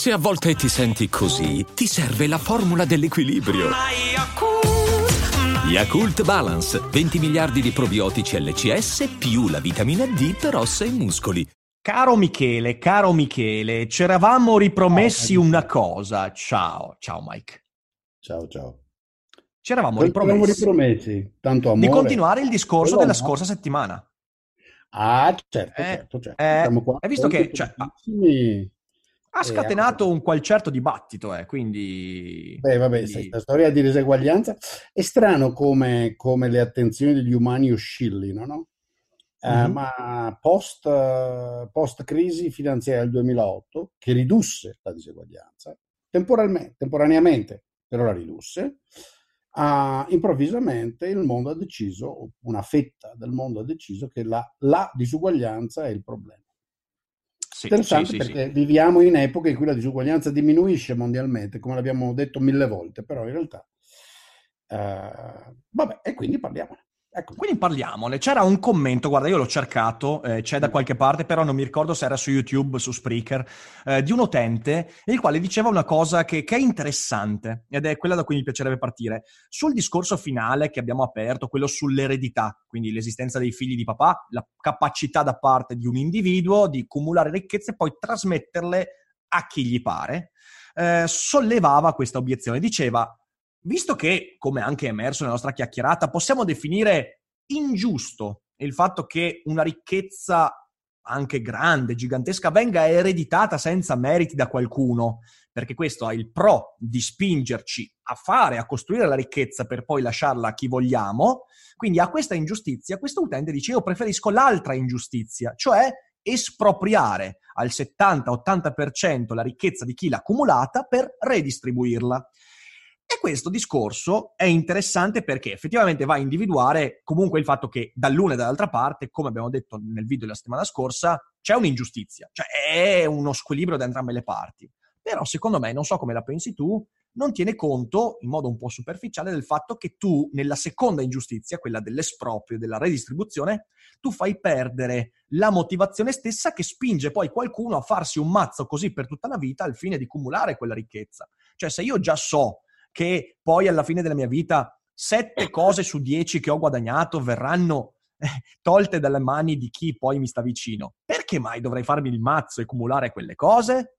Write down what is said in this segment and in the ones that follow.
Se a volte ti senti così, ti serve la formula dell'equilibrio. Yakult Balance, 20 miliardi di probiotici LCS più la vitamina D per ossa e muscoli. Caro Michele, ci eravamo ripromessi una cosa. Ciao Mike. Ciao, ciao. Ci eravamo Cosa eravamo ripromessi ripromessi? Tanto amore. di continuare il discorso Quello della no. scorsa settimana. Ah, certo. Siamo qua Hai visto che prontissimi. ha scatenato un qual certo dibattito, quindi... Beh, vabbè, quindi... questa storia di diseguaglianza è strano come le attenzioni degli umani oscillino, no? Ma post crisi finanziaria del 2008, che ridusse la diseguaglianza temporaneamente, però la ridusse, improvvisamente il mondo ha deciso, una fetta del mondo ha deciso che la disuguaglianza è il problema. Interessante perché viviamo in epoche in cui la disuguaglianza diminuisce mondialmente, come l'abbiamo detto 1000 volte, però in realtà vabbè, e quindi parliamone. Ecco. Quindi parliamone. C'era un commento, guarda, io l'ho cercato, c'è da qualche parte, però non mi ricordo se era su YouTube, su Spreaker, di un utente, il quale diceva una cosa che è interessante, ed è quella da cui mi piacerebbe partire. Sul discorso finale che abbiamo aperto, quello sull'eredità, quindi l'esistenza dei figli di papà, la capacità da parte di un individuo di accumulare ricchezze e poi trasmetterle a chi gli pare, sollevava questa obiezione. Diceva: visto che, come anche è emerso nella nostra chiacchierata, possiamo definire ingiusto il fatto che una ricchezza anche grande, gigantesca, venga ereditata senza meriti da qualcuno, perché questo ha il pro di spingerci a costruire la ricchezza per poi lasciarla a chi vogliamo, quindi a questa ingiustizia, questo utente dice: io preferisco l'altra ingiustizia, cioè espropriare al 70-80% la ricchezza di chi l'ha accumulata per redistribuirla. E questo discorso è interessante perché effettivamente va a individuare comunque il fatto che dall'una e dall'altra parte, come abbiamo detto nel video della settimana scorsa, c'è un'ingiustizia, cioè è uno squilibrio da entrambe le parti. Però secondo me, non so come la pensi tu, non tiene conto in modo un po' superficiale del fatto che tu nella seconda ingiustizia, quella dell'esproprio, della redistribuzione, tu fai perdere la motivazione stessa che spinge poi qualcuno a farsi un mazzo così per tutta la vita al fine di accumulare quella ricchezza. Cioè se io già so che poi alla fine della mia vita 7 cose su 10 che ho guadagnato verranno tolte dalle mani di chi poi mi sta vicino, perché mai dovrei farmi il mazzo e accumulare quelle cose?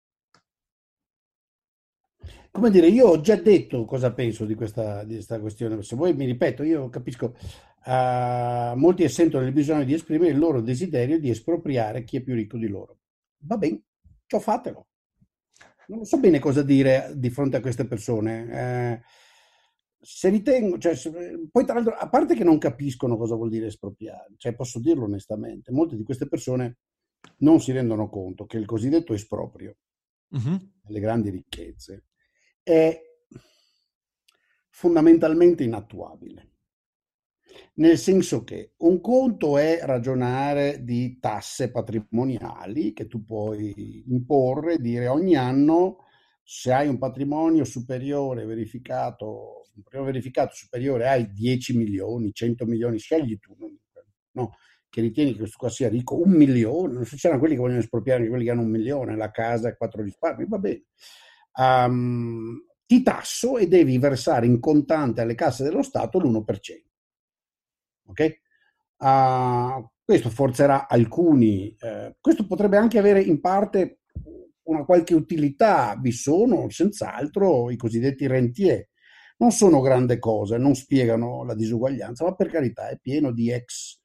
Come dire, io ho già detto cosa penso di questa questione. Se vuoi mi ripeto, io capisco, molti sentono il bisogno di esprimere il loro desiderio di espropriare chi è più ricco di loro. Va bene, ciò fatelo. Non so bene cosa dire di fronte a queste persone. Se ritengo, cioè, poi tra l'altro, a parte che non capiscono cosa vuol dire espropriare, cioè posso dirlo onestamente, molte di queste persone non si rendono conto che il cosiddetto esproprio delle grandi ricchezze è fondamentalmente inattuabile. Nel senso che un conto è ragionare di tasse patrimoniali che tu puoi imporre, dire ogni anno se hai un patrimonio superiore verificato superiore ai 10 milioni, 100 milioni, scegli tu, no, che ritieni che questo qua sia ricco, 1 milione, non so, c'erano quelli che vogliono espropriare anche quelli che hanno 1 milione, la casa e 4 risparmi, va bene. Ti tasso e devi versare in contante alle casse dello Stato l'1%. Ok? Questo forzerà alcuni, questo potrebbe anche avere in parte una qualche utilità. Vi sono senz'altro i cosiddetti rentier, non sono grande cosa, non spiegano la disuguaglianza, ma per carità è pieno di ex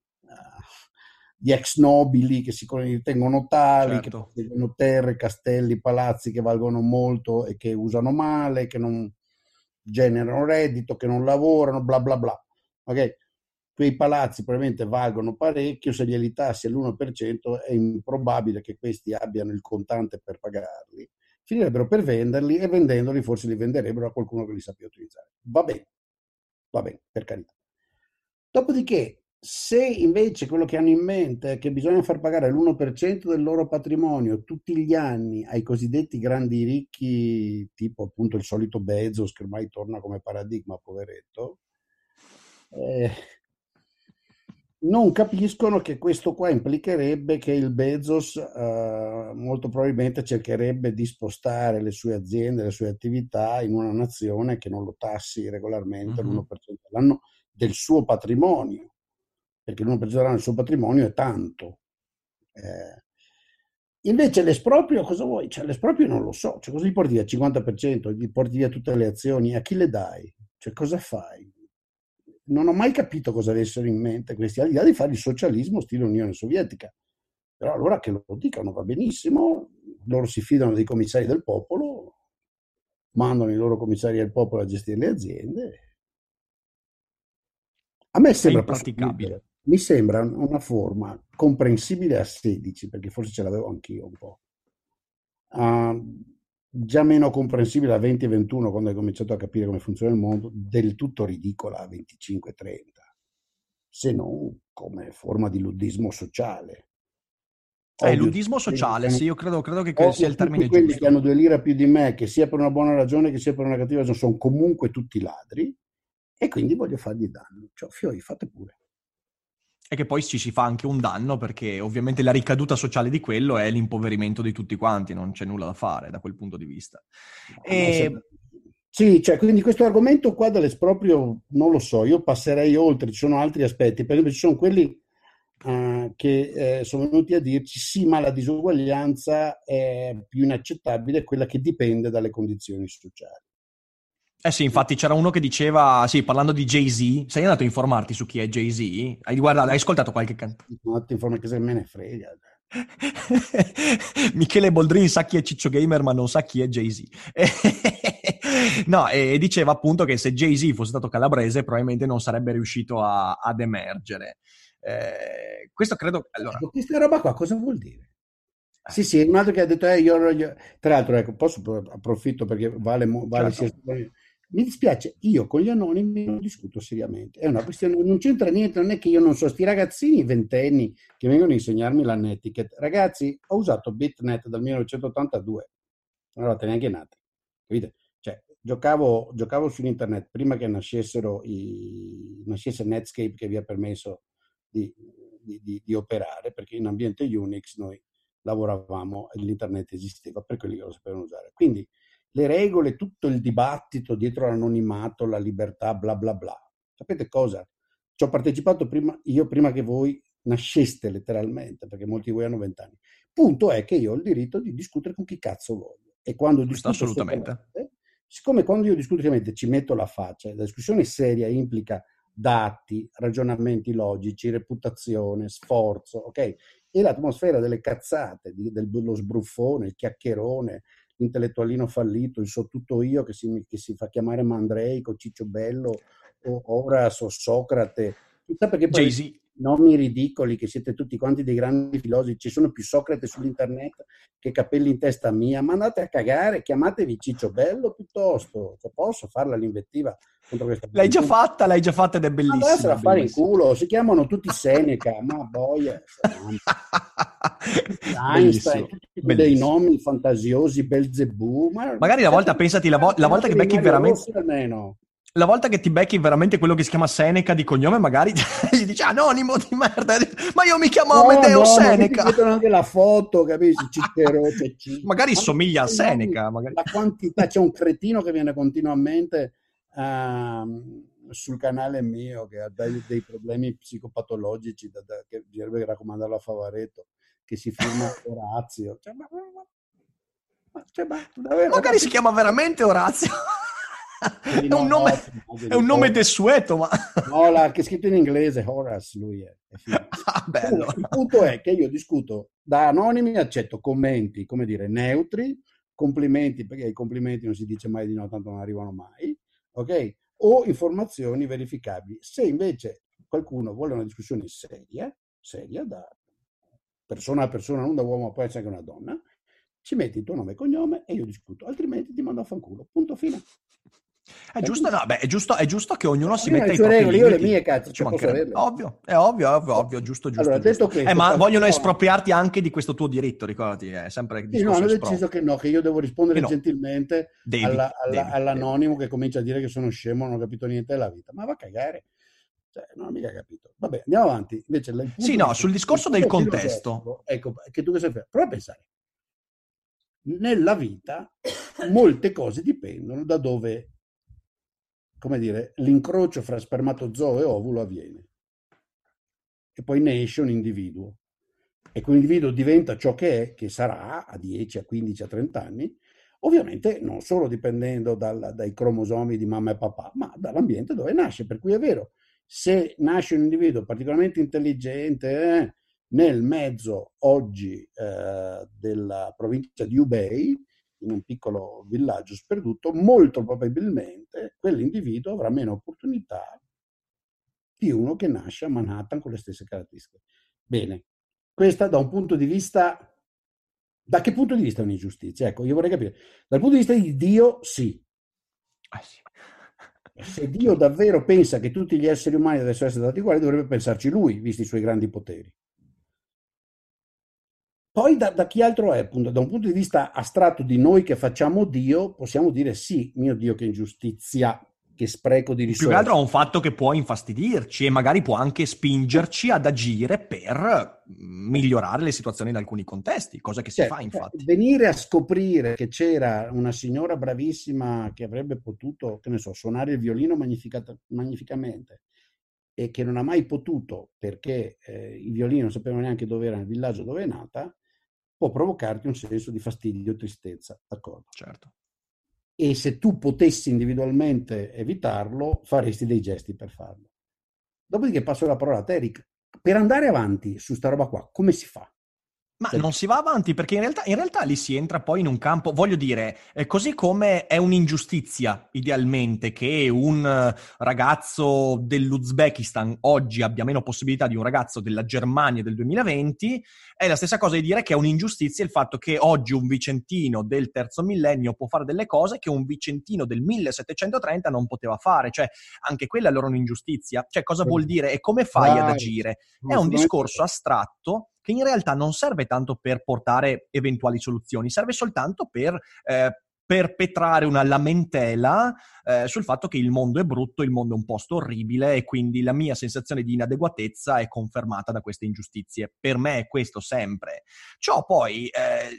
nobili che si ritengono tali, certo, che posseggono terre, castelli, palazzi che valgono molto e che usano male, che non generano reddito, che non lavorano, bla bla bla. Ok? Quei palazzi probabilmente valgono parecchio, se glieli tassi all'1% è improbabile che questi abbiano il contante per pagarli, finirebbero per venderli e vendendoli forse li venderebbero a qualcuno che li sappia utilizzare. Va bene, per carità. Dopodiché, se invece quello che hanno in mente è che bisogna far pagare l'1% del loro patrimonio tutti gli anni ai cosiddetti grandi ricchi, tipo appunto il solito Bezos, che ormai torna come paradigma, poveretto, non capiscono che questo qua implicherebbe che il Bezos molto probabilmente cercherebbe di spostare le sue aziende, le sue attività in una nazione che non lo tassi regolarmente l'1% all'anno del suo patrimonio, perché l'1% all'anno del suo patrimonio è tanto. Invece l'esproprio, cosa vuoi? Cioè, l'esproprio non lo so, cioè, cosa gli porti via? 50%, gli porti via tutte le azioni, a chi le dai? Cioè, cosa fai? Non ho mai capito cosa avessero in mente questi, al di là di fare il socialismo stile Unione Sovietica. Però allora che lo dicano va benissimo, loro si fidano dei commissari del popolo, mandano i loro commissari del popolo a gestire le aziende. A me È sembra impraticabile. mi sembra una forma comprensibile a 16, perché forse ce l'avevo anch'io un po'. Già meno comprensibile a 20 e 21, quando hai cominciato a capire come funziona il mondo, del tutto ridicola a 25 e 30, se non come forma di luddismo sociale. Odio Luddismo tutti quelli che sociale, hanno, sì, io credo che sia odio il tutti termine quelli che giusto. hanno 2 lire più di me, che sia per una buona ragione che sia per una cattiva ragione, sono comunque tutti ladri, e quindi voglio fargli danno. Cioè, fioi, fate pure. E che poi ci si fa anche un danno perché ovviamente la ricaduta sociale di quello è l'impoverimento di tutti quanti, non c'è nulla da fare da quel punto di vista. A me sembra... E Sì, cioè, quindi questo argomento qua dell'esproprio non lo so, io passerei oltre, ci sono altri aspetti, per esempio ci sono quelli che sono venuti a dirci sì, ma la disuguaglianza è più inaccettabile, quella che dipende dalle condizioni sociali. eh sì, infatti c'era uno che diceva, sì, parlando di Jay-Z, sei andato a informarti su chi è Jay-Z? Hai ascoltato qualche canzone? No, ti informo che se me ne frega. Michele Boldrin sa chi è Ciccio Gamer, ma non sa chi è Jay-Z. No, e diceva appunto che se Jay-Z fosse stato calabrese, probabilmente non sarebbe riuscito ad emergere. Questo credo. Allora, Ecco, questa roba qua cosa vuol dire? Sì, sì, un altro che ha detto, tra l'altro, ecco, approfitto perché vale sia... certo. Mi dispiace, io con gli anonimi non discuto seriamente, è una questione, non c'entra niente, non è che io non so, sti ragazzini ventenni che vengono a insegnarmi la netiquette. Ragazzi, ho usato BitNet dal 1982, non eravate neanche nati, capite? Cioè, giocavo su internet prima che nascesse Netscape che vi ha permesso di, di operare, perché in ambiente Unix noi lavoravamo e l'internet esisteva per quelli che lo sapevano usare. Quindi le regole, tutto il dibattito dietro l'anonimato, la libertà, bla bla bla. Sapete cosa? Ci ho partecipato prima che voi nasceste letteralmente, perché molti di voi hanno 20 anni. Punto è che io ho il diritto di discutere con chi cazzo voglio. E quando Questo discuto assolutamente. seriamente, siccome quando io discuto seriamente ci metto la faccia, la discussione seria implica dati, ragionamenti logici, reputazione, sforzo, ok? E l'atmosfera delle cazzate, dello sbruffone, il chiacchierone, l'intellettualino fallito, il so tutto io che si fa chiamare Mandreico, Ciccio Bello, o Horace o Socrate, chissà perché poi Jay-Z. nomi ridicoli che siete tutti quanti dei grandi filosofi, ci sono più Socrate sull'internet che capelli in testa mia, ma andate a cagare, chiamatevi Ciccio Bello piuttosto, cioè, posso farla l'invettiva contro questa gente? L'hai già fatta ed è Andassero bellissima, a fare in bellissima. culo, si chiamano tutti Seneca, ma boia, tutti Einstein, Bellissimo, tutti con dei bellissimo. nomi fantasiosi, Belzebù, ma Magari la volta, pensati, la volta che chiamatevi becchi Mario veramente. Rossi almeno. La volta che ti becchi veramente quello che si chiama Seneca di cognome, magari gli dici anonimo di merda. Ma io mi chiamo No, Amedeo no, ma metti Seneca. dietro anche la foto, capisci? Cicero, c'è Magari ma metti somiglia a i nomi, Seneca. Magari. la quantità, c'è un cretino che viene continuamente sul canale mio che ha dei problemi psicopatologici che bisognerebbe raccomandarlo a Favaretto, che si firma Orazio. Cioè, davvero, Magari si chiama veramente Orazio. Quindi È un no, nome, no, è un nome desueto, ma. no, che è scritto in inglese, Horace, lui è figo. Ah, bello. Comunque, il punto è che io discuto da anonimi, accetto commenti, come dire, neutri, complimenti, perché ai complimenti non si dice mai di no, tanto non arrivano mai, ok? O informazioni verificabili. Se invece qualcuno vuole una discussione seria, da persona a persona, non da uomo, può essere anche una donna, ci metti il tuo nome e cognome e io discuto, altrimenti ti mando a fanculo. Punto fine. È giusto, no, beh, è giusto che ognuno si Ognuno ha metta le i sue propri regole, io le limiti. mie cazzo, Ci cioè posso mancherebbe. averle. Ovvio, è ovvio, ovvio, giusto, Allora, giusto, detto giusto. questo, Ma vogliono passiamo a... espropriarti anche di questo tuo diritto, ricordati, è sempre il Sì, no, discorso hanno esproprio. deciso che no, che io devo rispondere E no, gentilmente devi. all'anonimo che comincia a dire che sono scemo, non ho capito niente della vita. Ma va a cagare. Cioè, non ho mica capito. Vabbè, andiamo avanti. Invece, sì, no, sul discorso del contesto. Ecco, che tu cosa fai? Prova a pensare. Nella vita molte cose dipendono da dove, come dire, l'incrocio fra spermatozoo e ovulo avviene. E poi ne esce un individuo. E quell'individuo diventa ciò che è, che sarà a 10, a 15, a 30 anni, ovviamente non solo dipendendo dai cromosomi di mamma e papà, ma dall'ambiente dove nasce. Per cui è vero, se nasce un individuo particolarmente intelligente nel mezzo oggi della provincia di Hubei, in un piccolo villaggio sperduto, molto probabilmente quell'individuo avrà meno opportunità di uno che nasce a Manhattan con le stesse caratteristiche. Bene, questa da un punto di vista... Da che punto di vista è un'ingiustizia? Ecco, io vorrei capire. Dal punto di vista di Dio, sì. Sì. Se Dio davvero pensa che tutti gli esseri umani devono essere stati uguali, dovrebbe pensarci lui, visti i suoi grandi poteri. Poi da chi altro è? Appunto, da un punto di vista astratto di noi che facciamo Dio, possiamo dire sì, mio Dio, che ingiustizia, che spreco di risorse. Più che altro è un fatto che può infastidirci e magari può anche spingerci ad agire per migliorare le situazioni in alcuni contesti, cosa che si fa infatti. Venire a scoprire che c'era una signora bravissima che avrebbe potuto, che ne so, suonare il violino magnificamente e che non ha mai potuto perché il violino non sapeva neanche dove era nel villaggio dove è nata, può provocarti un senso di fastidio o tristezza, d'accordo? Certo. E se tu potessi individualmente evitarlo, faresti dei gesti per farlo. Dopodiché passo la parola a te, Eric. Per andare avanti su sta roba qua, come si fa? Ma non si va avanti perché in realtà lì si entra poi in un campo, voglio dire, così come è un'ingiustizia idealmente che un ragazzo dell'Uzbekistan oggi abbia meno possibilità di un ragazzo della Germania del 2020, è la stessa cosa di dire che è un'ingiustizia il fatto che oggi un vicentino del terzo millennio può fare delle cose che un vicentino del 1730 non poteva fare, cioè anche quella è allora un'ingiustizia. Cioè cosa vuol dire e come fai ad agire? È un discorso astratto che in realtà non serve tanto per portare eventuali soluzioni, serve soltanto per perpetrare una lamentela sul fatto che il mondo è brutto, il mondo è un posto orribile e quindi la mia sensazione di inadeguatezza è confermata da queste ingiustizie. Per me è questo sempre. Ciò poi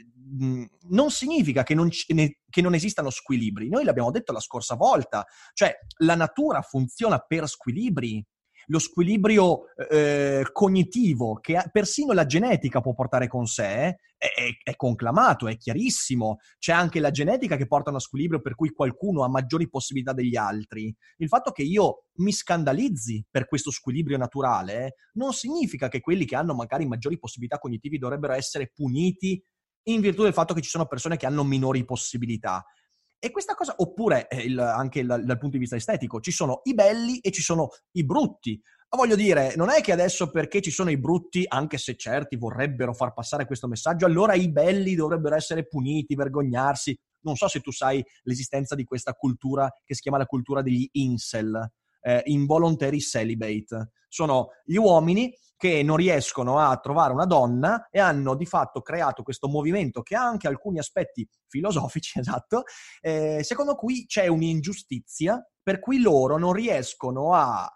non significa che non esistano squilibri. Noi l'abbiamo detto la scorsa volta, cioè la natura funziona per squilibri. Lo squilibrio cognitivo che persino la genetica può portare con sé è conclamato, è chiarissimo. C'è anche la genetica che porta a uno squilibrio per cui qualcuno ha maggiori possibilità degli altri. Il fatto che io mi scandalizzi per questo squilibrio naturale non significa che quelli che hanno magari maggiori possibilità cognitive dovrebbero essere puniti in virtù del fatto che ci sono persone che hanno minori possibilità. E questa cosa, oppure anche dal punto di vista estetico, ci sono i belli e ci sono i brutti. Ma voglio dire, non è che adesso perché ci sono i brutti, anche se certi vorrebbero far passare questo messaggio, allora i belli dovrebbero essere puniti, vergognarsi. Non so se tu sai l'esistenza di questa cultura che si chiama la cultura degli incel, involuntary celibate. Sono gli uomini che non riescono a trovare una donna e hanno di fatto creato questo movimento che ha anche alcuni aspetti filosofici, esatto, secondo cui c'è un'ingiustizia per cui loro non riescono a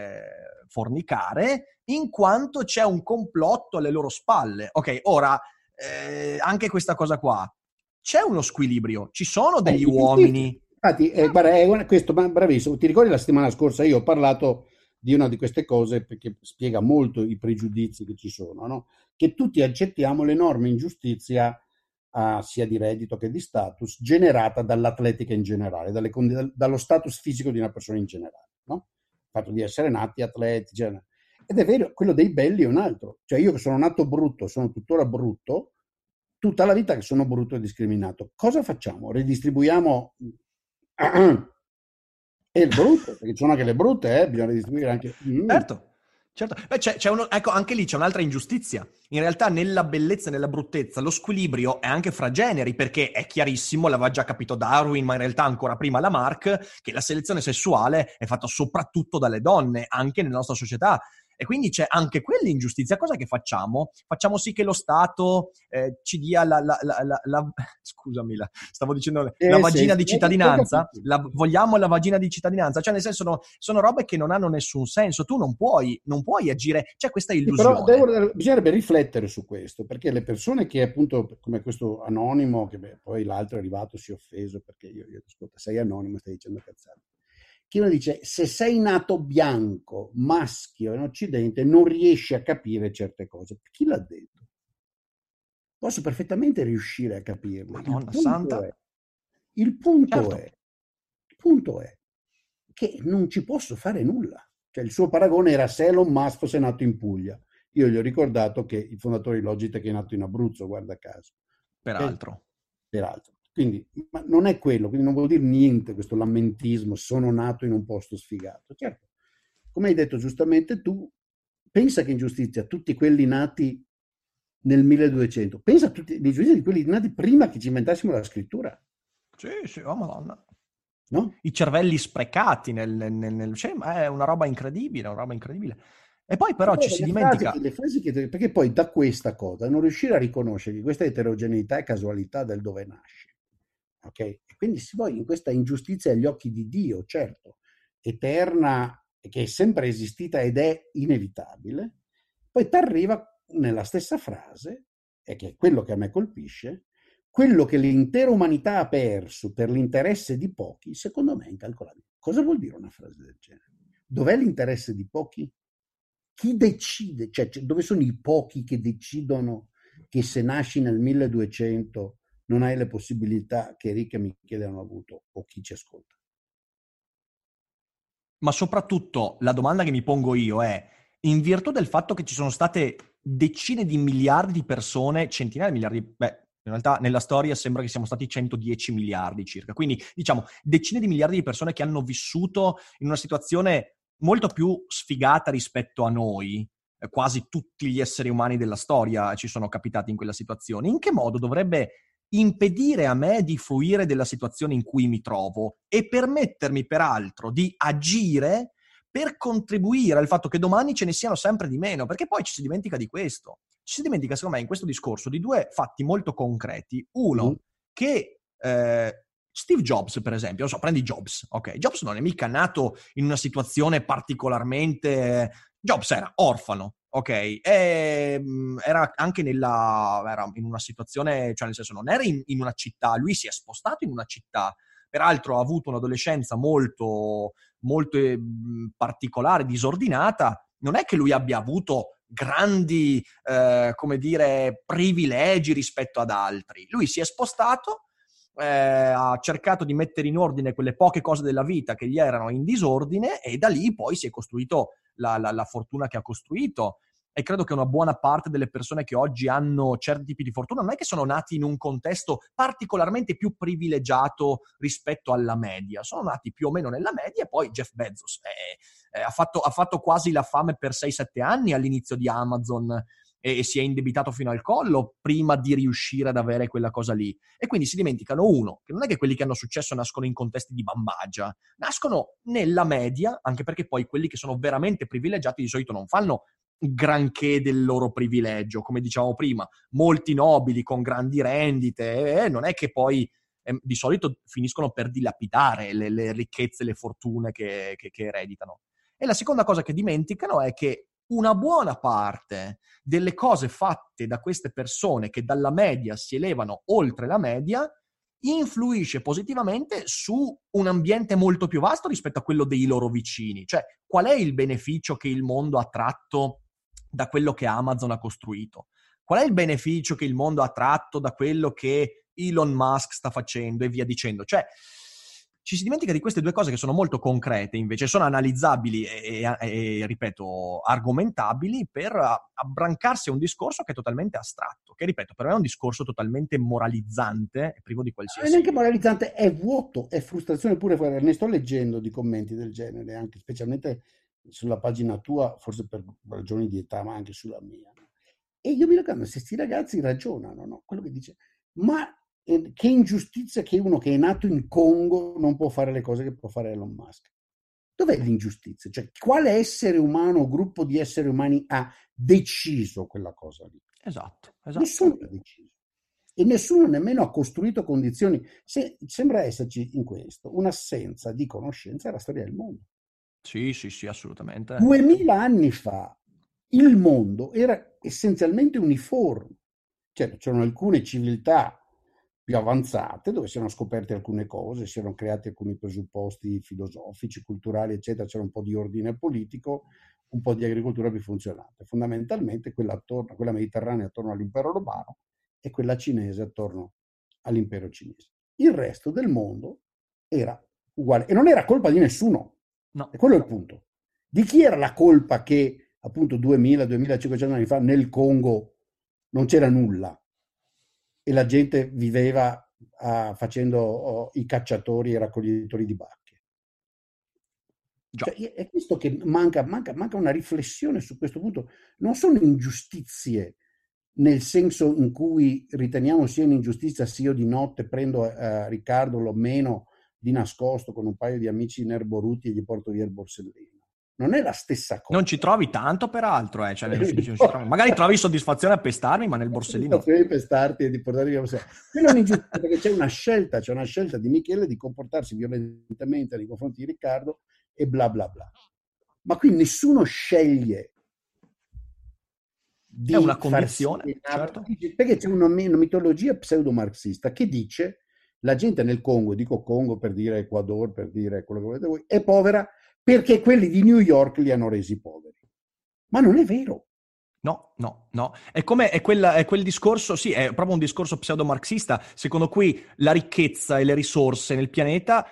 fornicare in quanto c'è un complotto alle loro spalle. Ok, ora, anche questa cosa qua, c'è uno squilibrio, ci sono degli uomini... Infatti, guarda, questo, bravissimo, ti ricordi la settimana scorsa io ho parlato di una di queste cose perché spiega molto i pregiudizi che ci sono, no? Che tutti accettiamo l'enorme ingiustizia sia di reddito che di status generata dall'atletica in generale, dallo status fisico di una persona in generale, no? Il fatto di essere nati atleti, ed è vero, quello dei belli è un altro, cioè io che sono nato brutto, sono tuttora brutto, tutta la vita che sono brutto e discriminato, cosa facciamo? Ridistribuiamo e il brutto, perché ci sono anche le brutte, bisogna distribuire anche... Certo. Beh, ecco, anche lì c'è un'altra ingiustizia. In realtà nella bellezza e nella bruttezza lo squilibrio è anche fra generi, perché è chiarissimo, l'aveva già capito Darwin, ma in realtà ancora prima Lamarck, che la selezione sessuale è fatta soprattutto dalle donne, anche nella nostra società. E quindi c'è anche quell'ingiustizia. Cosa che facciamo? Facciamo sì che lo Stato ci dia scusami, stavo dicendo la vagina di cittadinanza? Vogliamo la vagina di cittadinanza? Cioè, nel senso, sono robe che non hanno nessun senso. Tu non puoi agire, c'è questa illusione. Però bisognerebbe riflettere su questo, perché le persone che appunto, come questo anonimo, che poi l'altro è arrivato, si è offeso, perché io ascolta, sei anonimo, stai dicendo cazzate. Chi uno dice, se sei nato bianco, maschio in Occidente, non riesci a capire certe cose. Chi l'ha detto? Posso perfettamente riuscire a capirle. Madonna santa. Il punto è che non ci posso fare nulla. Cioè, il suo paragone era se Elon Musk fosse nato in Puglia. Io gli ho ricordato che il fondatore di Logitech è nato in Abruzzo, guarda caso. Peraltro. Quindi, ma non è quello, quindi non vuol dire niente questo lamentismo, sono nato in un posto sfigato. Certo, come hai detto giustamente tu, pensa che in giustizia tutti quelli nati nel 1200, pensa a tutti i giudizi di quelli nati prima che ci inventassimo la scrittura. Sì, oh madonna. No? I cervelli sprecati cioè, è una roba incredibile, E poi però ci si dimentica... Perché poi da questa cosa non riuscire a riconoscere che questa eterogeneità e casualità del dove nasce. Ok? E quindi si vuole in questa ingiustizia agli occhi di Dio, certo, eterna, che è sempre esistita ed è inevitabile, poi ti arriva nella stessa frase, e che è quello che a me colpisce, quello che l'intera umanità ha perso per l'interesse di pochi, secondo me è incalcolabile. Cosa vuol dire una frase del genere? Dov'è l'interesse di pochi? Chi decide? Cioè, dove sono i pochi che decidono che se nasci nel 1200 non hai le possibilità che Enrico e Michele hanno avuto, o chi ci ascolta? Ma soprattutto la domanda che mi pongo io è, in virtù del fatto che ci sono state decine di miliardi di persone, centinaia di miliardi, in realtà nella storia sembra che siamo stati 110 miliardi circa, quindi diciamo decine di miliardi di persone che hanno vissuto in una situazione molto più sfigata rispetto a noi, quasi tutti gli esseri umani della storia ci sono capitati in quella situazione. In che modo dovrebbe impedire a me di fruire della situazione in cui mi trovo e permettermi peraltro di agire per contribuire al fatto che domani ce ne siano sempre di meno, perché poi ci si dimentica di questo. Ci si dimentica, secondo me, in questo discorso di due fatti molto concreti. Uno, che Steve Jobs, per esempio, non so, prendi Jobs, ok? Jobs non è mica nato in una situazione particolarmente... Jobs era orfano, ok? E era anche era in una situazione, cioè nel senso non era in una città, lui si è spostato in una città, peraltro ha avuto un'adolescenza molto, molto particolare, disordinata. Non è che lui abbia avuto grandi, come dire, privilegi rispetto ad altri. Lui si è spostato, ha cercato di mettere in ordine quelle poche cose della vita che gli erano in disordine e da lì poi si è costruito la fortuna che ha costruito. E credo che una buona parte delle persone che oggi hanno certi tipi di fortuna non è che sono nati in un contesto particolarmente più privilegiato rispetto alla media, sono nati più o meno nella media. E poi Jeff Bezos ha fatto quasi la fame per 6-7 anni all'inizio di Amazon e si è indebitato fino al collo prima di riuscire ad avere quella cosa lì. E quindi si dimenticano, uno, che non è che quelli che hanno successo nascono in contesti di bambagia, nascono nella media, anche perché poi quelli che sono veramente privilegiati di solito non fanno granché del loro privilegio, come dicevamo prima, molti nobili con grandi rendite, non è che poi di solito finiscono per dilapidare le ricchezze, le fortune che ereditano. E la seconda cosa che dimenticano è che una buona parte delle cose fatte da queste persone che dalla media si elevano oltre la media influisce positivamente su un ambiente molto più vasto rispetto a quello dei loro vicini. Cioè, qual è il beneficio che il mondo ha tratto da quello che Amazon ha costruito? Qual è il beneficio che il mondo ha tratto da quello che Elon Musk sta facendo e via dicendo? Cioè, ci si dimentica di queste due cose che sono molto concrete, invece sono analizzabili e ripeto, argomentabili per abbrancarsi a un discorso che è totalmente astratto, che ripeto, per me è un discorso totalmente moralizzante e privo di qualsiasi... Non è neanche moralizzante, è vuoto, è frustrazione pure. Ne sto leggendo di commenti del genere, anche specialmente sulla pagina tua, forse per ragioni di età, ma anche sulla mia. E io mi ricordo se questi ragazzi ragionano, no? Quello che dice, ma che ingiustizia che uno che è nato in Congo non può fare le cose che può fare Elon Musk. Dov'è l'ingiustizia? Cioè, quale essere umano o gruppo di esseri umani ha deciso quella cosa lì? Esatto. Nessuno l'ha deciso. E nessuno nemmeno ha costruito condizioni. Sembra esserci in questo un'assenza di conoscenza della storia del mondo. Sì, assolutamente. 2000 anni fa il mondo era essenzialmente uniforme. Cioè, c'erano alcune civiltà più avanzate dove si erano scoperte alcune cose, si erano creati alcuni presupposti filosofici, culturali, eccetera, c'era un po' di ordine politico, un po' di agricoltura più funzionante. Fondamentalmente quella mediterranea attorno all'impero romano e quella cinese attorno all'impero cinese. Il resto del mondo era uguale e non era colpa di nessuno. No. E quello è il punto. Di chi era la colpa che appunto 2000-2500 anni fa nel Congo non c'era nulla e la gente viveva facendo i cacciatori e i raccoglitori di bacche? Cioè, è questo che manca una riflessione su questo punto. Non sono ingiustizie nel senso in cui riteniamo sia un'ingiustizia se io di notte prendo Riccardo, lo meno di nascosto con un paio di amici in erboruti e gli porto via il borsellino. Non è la stessa cosa. Non ci trovi tanto, peraltro, magari trovi soddisfazione a pestarmi, ma nel borsellino. Soddisfazione di pestarti e di portarmi via il borsellino. Quella è un'ingiustizia perché c'è una scelta di Michele di comportarsi violentemente nei confronti di Riccardo e bla bla bla. Ma qui nessuno sceglie di è una condizione, certo. Perché c'è una mitologia pseudo-marxista che dice la gente nel Congo, dico Congo per dire Ecuador, per dire quello che volete voi, è povera perché quelli di New York li hanno resi poveri. Ma non è vero. No. È quel discorso, sì, è proprio un discorso pseudo-marxista, secondo cui la ricchezza e le risorse nel pianeta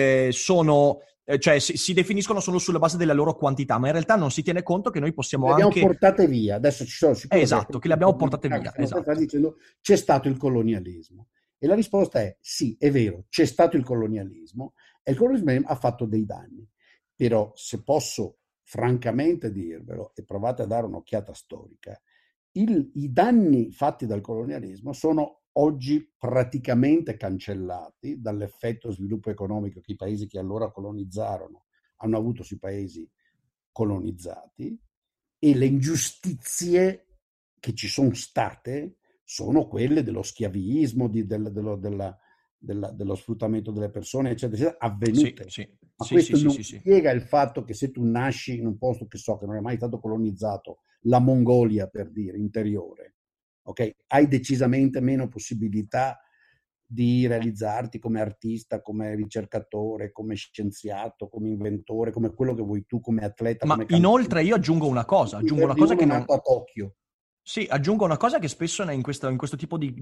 si definiscono solo sulla base della loro quantità, ma in realtà non si tiene conto che noi possiamo le abbiamo portate via. Adesso ci sono sicuro che le abbiamo portate via. Esatto. Dicendo c'è stato il colonialismo. E la risposta è sì, è vero, c'è stato il colonialismo e il colonialismo ha fatto dei danni. Però se posso francamente dirvelo e provate a dare un'occhiata storica, i danni fatti dal colonialismo sono oggi praticamente cancellati dall'effetto sviluppo economico che i paesi che allora colonizzarono hanno avuto sui paesi colonizzati, e le ingiustizie che ci sono state sono quelle dello schiavismo, dello sfruttamento delle persone, eccetera, avvenute. Ma questo non spiega il fatto che se tu nasci in un posto che non è mai stato colonizzato, la Mongolia per dire, interiore, ok? Hai decisamente meno possibilità di realizzarti come artista, come ricercatore, come scienziato, come inventore, come quello che vuoi tu, come atleta. Ma come inoltre io aggiungo una cosa che non... a Tokyo. Sì, aggiungo una cosa che spesso in questo tipo di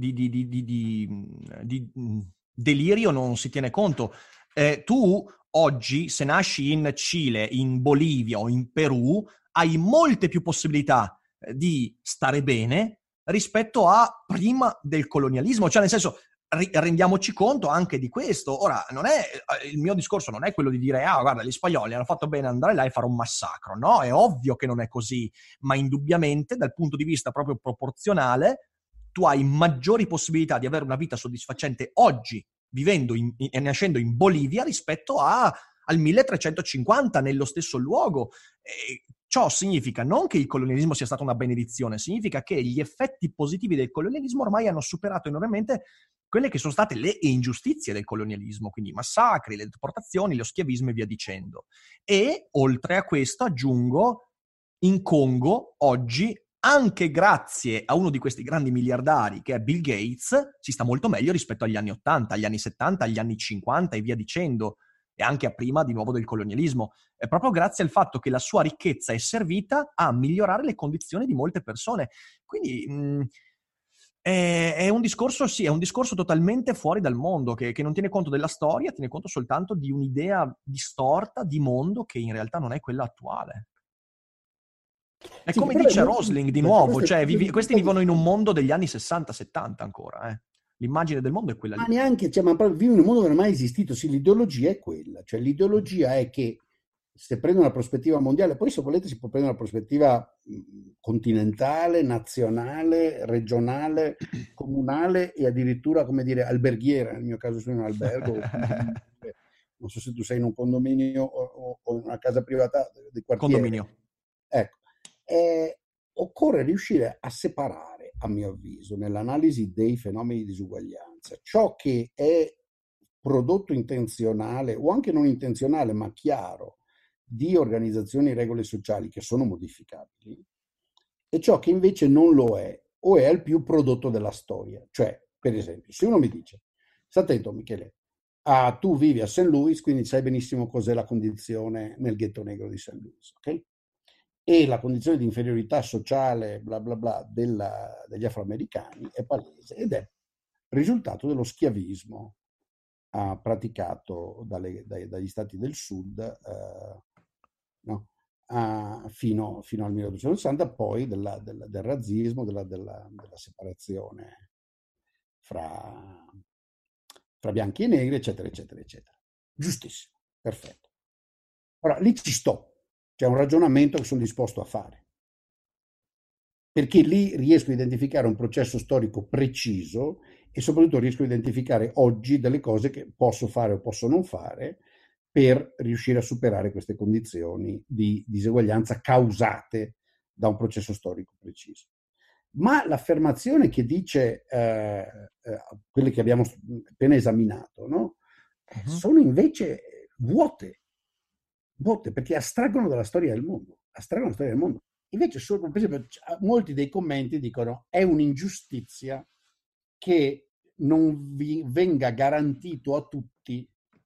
delirio non si tiene conto. Tu oggi, se nasci in Cile, in Bolivia o in Perù, hai molte più possibilità di stare bene rispetto a prima del colonialismo. Cioè, nel senso, rendiamoci conto anche di questo. Ora, il mio discorso non è quello di dire guarda, gli spagnoli hanno fatto bene andare là e fare un massacro. No, è ovvio che non è così, ma indubbiamente dal punto di vista proprio proporzionale tu hai maggiori possibilità di avere una vita soddisfacente oggi vivendo e nascendo in Bolivia rispetto al 1350 nello stesso luogo. Ciò significa non che il colonialismo sia stata una benedizione, significa che gli effetti positivi del colonialismo ormai hanno superato enormemente quelle che sono state le ingiustizie del colonialismo, quindi i massacri, le deportazioni, lo schiavismo e via dicendo. E oltre a questo aggiungo, in Congo oggi, anche grazie a uno di questi grandi miliardari che è Bill Gates, si sta molto meglio rispetto agli anni 80, agli anni 70, agli anni 50 e via dicendo, e anche a prima di nuovo del colonialismo. È proprio grazie al fatto che la sua ricchezza è servita a migliorare le condizioni di molte persone. Quindi è un discorso totalmente fuori dal mondo, che non tiene conto della storia, tiene conto soltanto di un'idea distorta di mondo che in realtà non è quella attuale. È come dice Rosling di nuovo, cioè questi vivono in un mondo degli anni 60-70 ancora. L'immagine del mondo è quella lì. Ma neanche, ma vivono in un mondo che non è mai esistito. Sì, l'ideologia è quella. Cioè l'ideologia è che se prende una prospettiva mondiale, poi se volete si può prendere una prospettiva continentale, nazionale, regionale, comunale e addirittura, come dire, alberghiera. Nel mio caso sono un albergo, non non so se tu sei in un condominio o in una casa privata di quartiere. Condominio. Ecco, occorre riuscire a separare, a mio avviso, nell'analisi dei fenomeni di disuguaglianza, ciò che è prodotto intenzionale o anche non intenzionale, ma chiaro, di organizzazioni e regole sociali che sono modificabili, e ciò che invece non lo è, o è al più prodotto della storia. Cioè, per esempio, se uno mi dice, sta attento Michele, tu vivi a St. Louis, quindi sai benissimo cos'è la condizione nel ghetto negro di St. Louis, ok? E la condizione di inferiorità sociale, bla bla bla, degli afroamericani è palese ed è risultato dello schiavismo praticato dagli stati del sud no? Fino al 1860, poi del razzismo, della separazione fra bianchi e negri, eccetera, eccetera, eccetera. Giustissimo, perfetto. Ora, lì ci sto. C'è un ragionamento che sono disposto a fare, perché lì riesco a identificare un processo storico preciso e soprattutto riesco a identificare oggi delle cose che posso fare o posso non fare per riuscire a superare queste condizioni di diseguaglianza causate da un processo storico preciso. Ma l'affermazione che dice quelle che abbiamo appena esaminato, no? Sono invece vuote, perché astraggono dalla storia del mondo. Invece per esempio, molti dei commenti dicono è un'ingiustizia che non vi venga garantito a tutti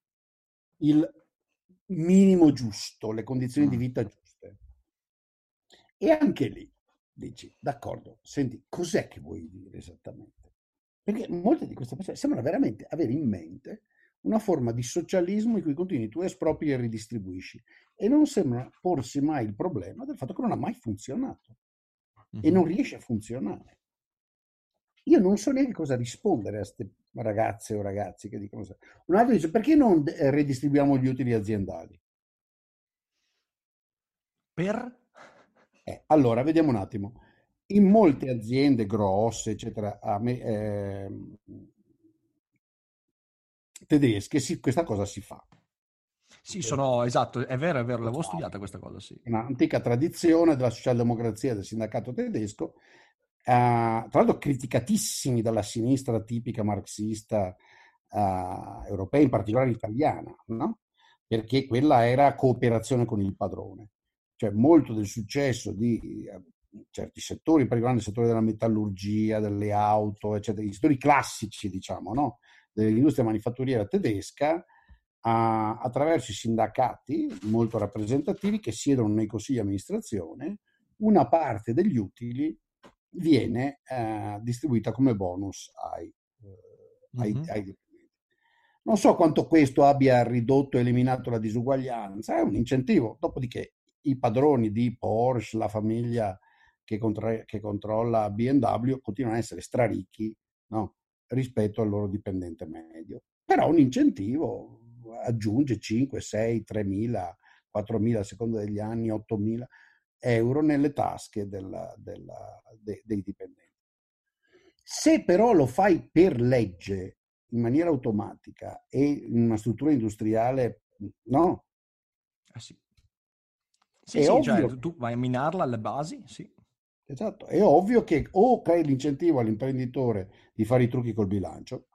il minimo giusto, le condizioni di vita giuste. E anche lì dici, d'accordo, senti, cos'è che vuoi dire esattamente? Perché molte di queste persone sembrano veramente avere in mente una forma di socialismo in cui continui tu espropri e ridistribuisci, e non sembra porsi mai il problema del fatto che non ha mai funzionato e non riesce a funzionare. Io non so neanche cosa rispondere a queste ragazze o ragazzi che dicono. Un altro dice, perché non redistribuiamo gli utili aziendali? Allora, vediamo un attimo. In molte aziende grosse, eccetera, tedesche, questa cosa si fa. Sì, esatto, è vero, l'avevo studiata questa cosa, sì. Un'antica tradizione della socialdemocrazia e del sindacato tedesco, tra l'altro criticatissimi dalla sinistra tipica marxista europea, in particolare italiana, no? Perché quella era cooperazione con il padrone. Cioè molto del successo di certi settori, in particolare nel settore della metallurgia, delle auto, eccetera, i settori classici, diciamo, no? Dell'industria manifatturiera tedesca, attraverso i sindacati molto rappresentativi che siedono nei consigli di amministrazione, una parte degli utili viene distribuita come bonus ai dipendenti. Non so quanto questo abbia ridotto e eliminato la disuguaglianza, è un incentivo. Dopodiché i padroni di Porsche, la famiglia che controlla BMW, continuano a essere straricchi, no? Rispetto al loro dipendente medio. Però un incentivo aggiunge 5, 6, 3.000, 4.000 a seconda degli anni, 8.000 euro nelle tasche dei dipendenti. Se però lo fai per legge, in maniera automatica e in una struttura industriale, no? Sì. Sì, cioè tu vai a minarla alle basi, sì. Esatto, è ovvio che o crei l'incentivo all'imprenditore di fare i trucchi col bilancio,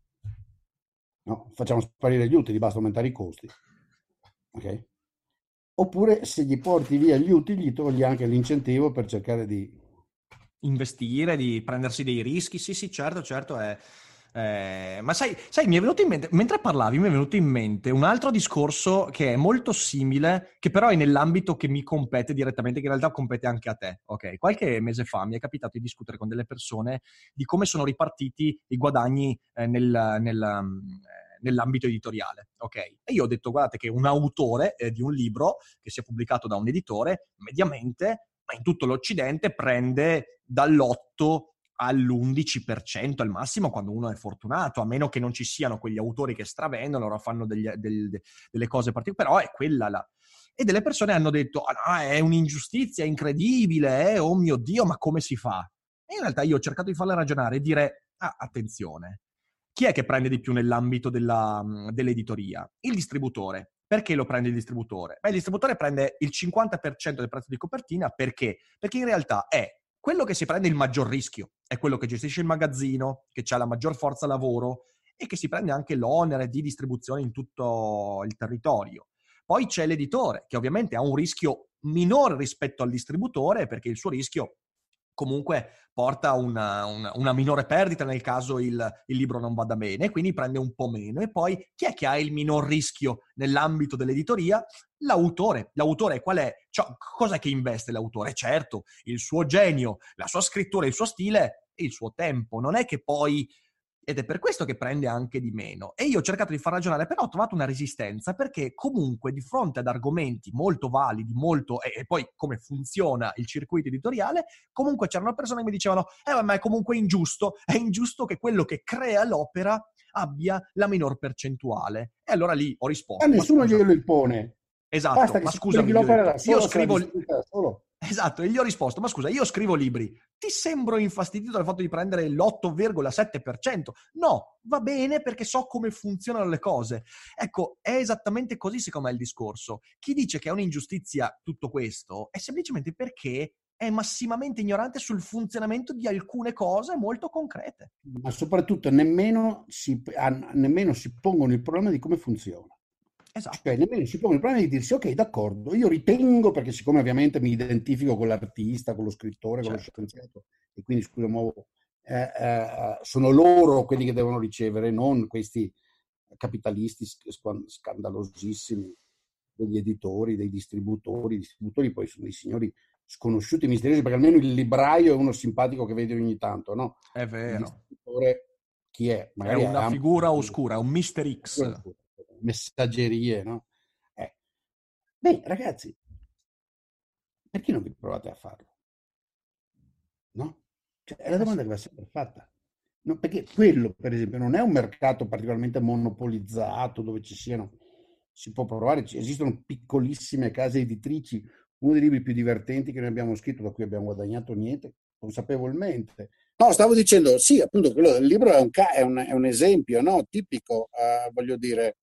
no? Facciamo sparire gli utili, basta aumentare i costi, ok? Oppure se gli porti via gli utili, gli togli anche l'incentivo per cercare di investire, di prendersi dei rischi. Sì, certo, ma sai, mi è venuto in mente, mentre parlavi, mi è venuto in mente un altro discorso che è molto simile, che però è nell'ambito che mi compete direttamente, che in realtà compete anche a te, ok? Qualche mese fa mi è capitato di discutere con delle persone di come sono ripartiti i guadagni nell'ambito editoriale, ok? E io ho detto, guardate che un autore di un libro che sia pubblicato da un editore, mediamente, ma in tutto l'Occidente, prende dall'8 all'11% al massimo quando uno è fortunato, a meno che non ci siano quegli autori che stravendono, loro fanno delle cose particolari, però è quella là. E delle persone hanno detto, no, è un'ingiustizia incredibile, oh mio Dio, ma come si fa? E in realtà io ho cercato di farle ragionare e dire, attenzione, chi è che prende di più nell'ambito dell'editoria? Il distributore. Perché lo prende il distributore? Beh, il distributore prende il 50% del prezzo di copertina perché? Perché in realtà è quello che si prende il maggior rischio, è quello che gestisce il magazzino, che ha la maggior forza lavoro e che si prende anche l'onere di distribuzione in tutto il territorio. Poi c'è l'editore, che ovviamente ha un rischio minore rispetto al distributore, perché il suo rischio comunque porta una minore perdita nel caso il libro non vada bene, quindi prende un po' meno. E poi chi è che ha il minor rischio nell'ambito dell'editoria? L'autore. L'autore qual è? Cioè, cosa è che investe l'autore? Certo, il suo genio, la sua scrittura, il suo stile e il suo tempo. Non è che poi... Ed è per questo che prende anche di meno. E io ho cercato di far ragionare, però ho trovato una resistenza, perché comunque di fronte ad argomenti molto validi, e poi come funziona il circuito editoriale, comunque c'erano persone che mi dicevano ma è comunque è ingiusto che quello che crea l'opera abbia la minor percentuale. E allora lì ho risposto. Nessuno glielo impone. Esatto, Basta che ma scusami, l'opera da io solo, scrivo... solo. Esatto, e gli ho risposto, ma scusa, io scrivo libri, ti sembro infastidito dal fatto di prendere l'8,7%? No, va bene perché so come funzionano le cose. Ecco, è esattamente così secondo me il discorso. Chi dice che è un'ingiustizia tutto questo è semplicemente perché è massimamente ignorante sul funzionamento di alcune cose molto concrete. Ma soprattutto nemmeno si pongono il problema di come funziona. Esatto. Cioè, nemmeno si pone il problema di dirsi ok, d'accordo, io ritengo, perché siccome ovviamente mi identifico con l'artista, con lo scrittore, con lo scienziato, e quindi scusa, sono loro quelli che devono ricevere, non questi capitalisti scandalosissimi degli editori, dei distributori. I distributori poi sono dei signori sconosciuti, misteriosi, perché almeno il libraio è uno simpatico che vedi ogni tanto, no? È vero. Il distributore chi è? Magari è una figura oscura, è un Mr. X. Messaggerie, no? Beh, ragazzi, perché non vi provate a farlo? No? Cioè, è la domanda che va sempre fatta. No, perché quello, per esempio, non è un mercato particolarmente monopolizzato dove si può provare, esistono piccolissime case editrici, uno dei libri più divertenti che noi abbiamo scritto, da cui abbiamo guadagnato niente, consapevolmente. No, stavo dicendo, sì, appunto, quello del libro è un esempio, no? Tipico, voglio dire,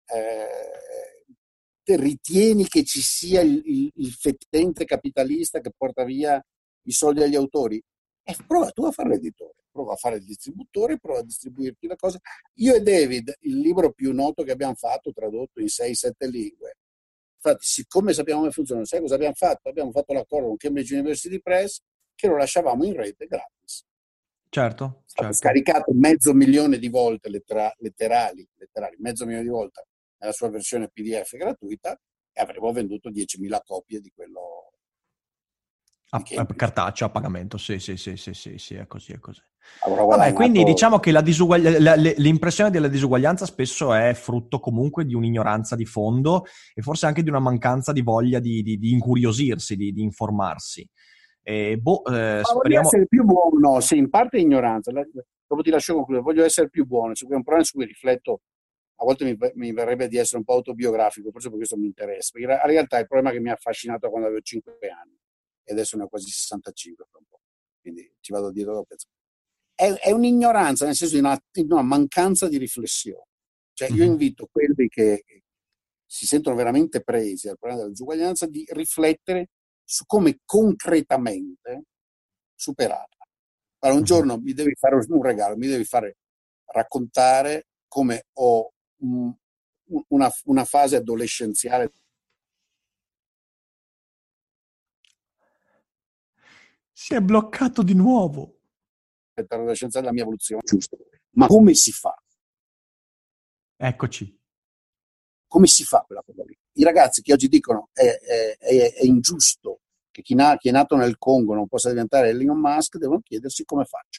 te ritieni che ci sia il fettente capitalista che porta via i soldi agli autori? Prova tu a fare l'editore, prova a fare il distributore, prova a distribuirti la cosa. Io e David, il libro più noto che abbiamo fatto, tradotto in 6-7 lingue. Infatti, siccome sappiamo come funziona, sai cosa abbiamo fatto? Abbiamo fatto l'accordo con Cambridge University Press che lo lasciavamo in rete gratis. Certo. Scaricato 500.000 di volte letterali, 500.000 di volte nella sua versione PDF gratuita, e avremo venduto 10.000 copie di quello cartaceo a pagamento. Sì, è così. Vabbè, quindi diciamo che l'impressione della disuguaglianza spesso è frutto comunque di un'ignoranza di fondo e forse anche di una mancanza di voglia di incuriosirsi, di informarsi. Voglio essere più buono, sì, in parte ignoranza. Dopo ti lascio concludere, voglio essere più buono, è un problema su cui rifletto. A volte mi verrebbe di essere un po' autobiografico, forse per questo mi interessa, perché in realtà il problema che mi ha affascinato quando avevo 5 anni e adesso ne ho quasi 65 per un po', quindi ci vado dietro da un pezzo. È un'ignoranza, nel senso di una mancanza di riflessione. Cioè io invito quelli che si sentono veramente presi al problema della disuguaglianza di riflettere su come concretamente superarla. Allora, un giorno mi devi fare un regalo, mi devi fare raccontare come ho una fase adolescenziale. Si è bloccato di nuovo. L'adolescenziale, la mia evoluzione, giusto. Ma come si fa? Eccoci. Come si fa quella cosa lì? I ragazzi che oggi dicono è ingiusto che chi è nato nel Congo non possa diventare Elon Musk, devono chiedersi come faccio.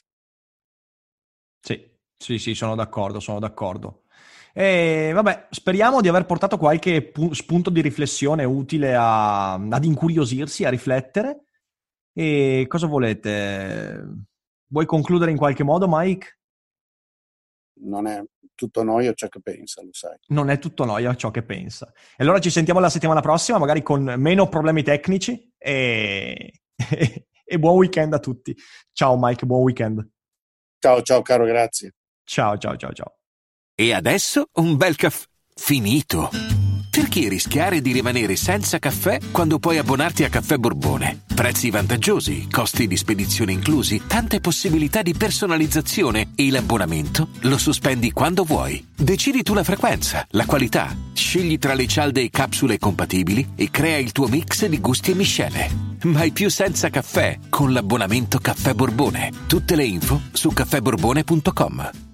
Sì, sono d'accordo. E vabbè, speriamo di aver portato qualche spunto di riflessione utile ad incuriosirsi, a riflettere. E cosa volete? Vuoi concludere in qualche modo, Mike? Non è tutto noia ciò che pensa, lo sai. Non è tutto noia ciò che pensa. E allora ci sentiamo la settimana prossima, magari con meno problemi tecnici e buon weekend a tutti. Ciao Mike, buon weekend. Ciao caro, grazie. Ciao, ciao, ciao, ciao. E adesso un bel caffè finito. Perché rischiare di rimanere senza caffè quando puoi abbonarti a Caffè Borbone? Prezzi vantaggiosi, costi di spedizione inclusi, tante possibilità di personalizzazione e l'abbonamento lo sospendi quando vuoi. Decidi tu la frequenza, la qualità, scegli tra le cialde e capsule compatibili e crea il tuo mix di gusti e miscele. Mai più senza caffè con l'abbonamento Caffè Borbone. Tutte le info su caffèborbone.com.